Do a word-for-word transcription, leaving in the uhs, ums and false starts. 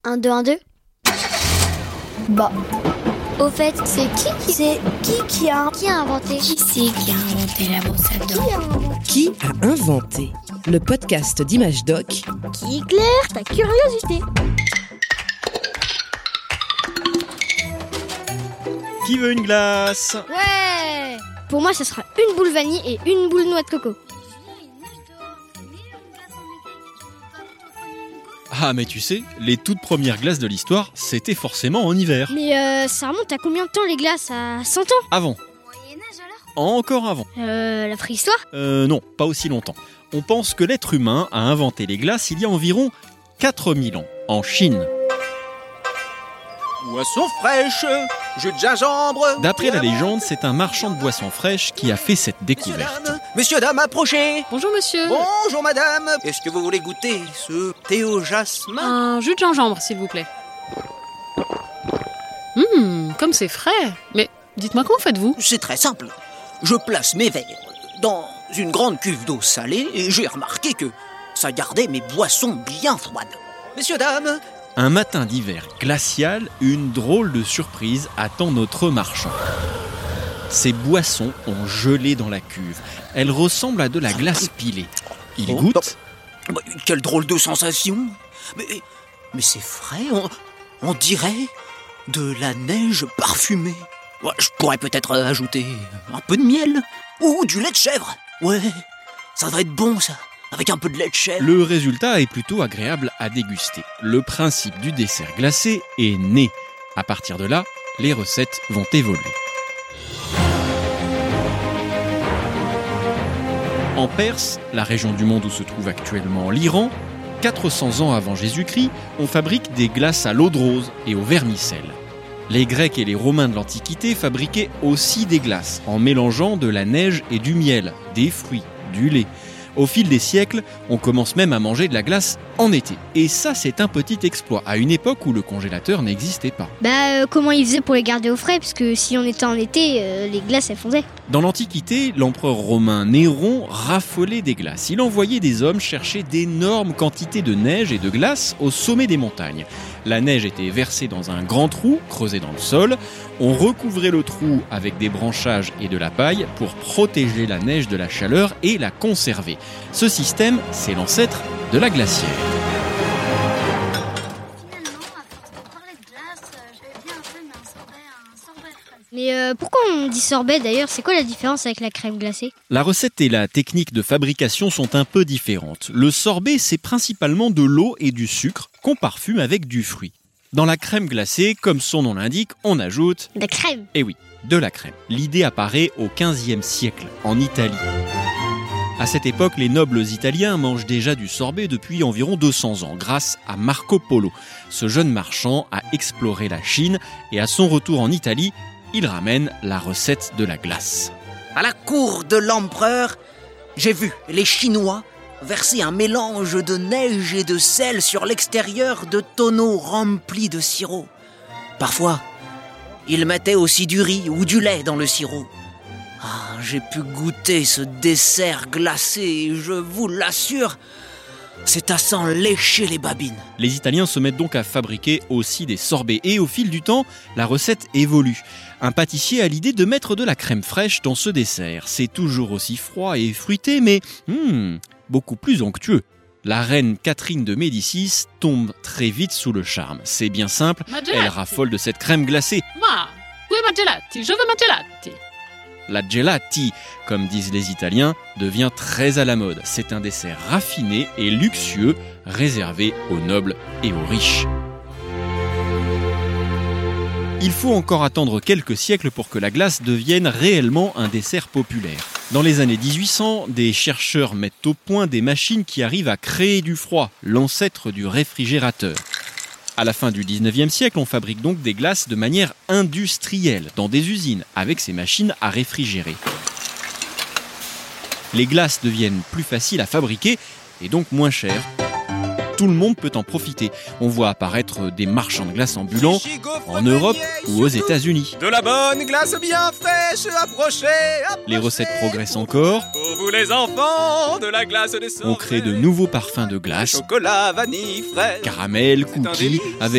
Un, deux, un, deux. Bah. Au fait, c'est qui qui c'est qui qui a qui a inventé Qui c'est qui a inventé la brosse à dents? Qui a inventé Qui a inventé le podcast d'Image Doc Qui éclaire ta curiosité. Qui veut une glace? Ouais. Pour moi, ça sera une boule vanille et une boule noix de coco. Ah mais tu sais, les toutes premières glaces de l'histoire, c'était forcément en hiver. Mais euh, ça remonte à combien de temps les glaces? À cent ans? Avant. Encore avant. Euh, la préhistoire? Euh non, pas aussi longtemps. On pense que l'être humain a inventé les glaces il y a environ quatre mille ans, en Chine. Boisson fraîche, jus de gingembre. D'après la légende, c'est un marchand de boissons fraîches qui a fait cette Messieurs, découverte. dames, messieurs, dames, approchez. Bonjour monsieur. Bonjour madame. Est-ce que vous voulez goûter ce thé au jasmin? Un jus de gingembre, s'il vous plaît. Hum, comme c'est frais. Mais dites-moi, comment faites-vous? C'est très simple. Je place mes verres dans une grande cuve d'eau salée et j'ai remarqué que ça gardait mes boissons bien froides. Messieurs, dames, Un matin d'hiver glacial, une drôle de surprise attend notre marchand. Ces boissons ont gelé dans la cuve. Elles ressemblent à de la glace pilée. Il Oh, goûte. bah, quelle drôle de sensation. Mais, mais c'est frais, on, on dirait de la neige parfumée. Ouais, je pourrais peut-être ajouter un peu de miel ou du lait de chèvre. Ouais, ça devrait être bon ça, avec un peu de lait de chèvre. Le résultat est plutôt agréable à déguster. Le principe du dessert glacé est né. À partir de là, les recettes vont évoluer. En Perse, la région du monde où se trouve actuellement l'Iran, quatre cents ans avant Jésus-Christ, on fabrique des glaces à l'eau de rose et au vermicelle. Les Grecs et les Romains de l'Antiquité fabriquaient aussi des glaces en mélangeant de la neige et du miel, des fruits, du lait. Au fil des siècles, on commence même à manger de la glace en été. Et ça, c'est un petit exploit, à une époque où le congélateur n'existait pas. Bah, euh, comment ils faisaient pour les garder au frais? Parce que si on était en été, euh, les glaces elles fondaient. Dans l'Antiquité, l'empereur romain Néron raffolait des glaces. Il envoyait des hommes chercher d'énormes quantités de neige et de glace au sommet des montagnes. La neige était versée dans un grand trou creusé dans le sol. On recouvrait le trou avec des branchages et de la paille pour protéger la neige de la chaleur et la conserver. Ce système, c'est l'ancêtre de la glacière. Mais euh, pourquoi on dit sorbet d'ailleurs? C'est quoi la différence avec la crème glacée? La recette et la technique de fabrication sont un peu différentes. Le sorbet, c'est principalement de l'eau et du sucre qu'on parfume avec du fruit. Dans la crème glacée, comme son nom l'indique, on ajoute... La crème. Eh oui, de la crème. L'idée apparaît au quinzième siècle, en Italie. À cette époque, les nobles italiens mangent déjà du sorbet depuis environ deux cents ans, grâce à Marco Polo. Ce jeune marchand a exploré la Chine et à son retour en Italie, il ramène la recette de la glace. À la cour de l'empereur, j'ai vu les Chinois verser un mélange de neige et de sel sur l'extérieur de tonneaux remplis de sirop. Parfois, ils mettaient aussi du riz ou du lait dans le sirop. Ah, j'ai pu goûter ce dessert glacé et je vous l'assure, c'est à s'en lécher les babines. Les Italiens se mettent donc à fabriquer aussi des sorbets et au fil du temps, la recette évolue. Un pâtissier a l'idée de mettre de la crème fraîche dans ce dessert. C'est toujours aussi froid et fruité, mais hmm, beaucoup plus onctueux. La reine Catherine de Médicis tombe très vite sous le charme. C'est bien simple, Ma elle gelati. raffole de cette crème glacée. Ma, où est ma gelati? Je veux ma gelati. La gelati, comme disent les Italiens, devient très à la mode. C'est un dessert raffiné et luxueux, réservé aux nobles et aux riches. Il faut encore attendre quelques siècles pour que la glace devienne réellement un dessert populaire. Dans les années dix-huit cents, des chercheurs mettent au point des machines qui arrivent à créer du froid, l'ancêtre du réfrigérateur. À la fin du dix-neuvième siècle, on fabrique donc des glaces de manière industrielle, dans des usines, avec ces machines à réfrigérer. Les glaces deviennent plus faciles à fabriquer et donc moins chères. tout le monde peut en profiter. On voit apparaître des marchands de glace ambulants en Europe ou aux États-Unis. De la bonne glace bien fraîche, approchez, approchez. Les recettes progressent encore. Pour vous les enfants, de la glace des On crée de nouveaux parfums de glace. Chocolat, vanille, fraise. Caramel, cookies, avec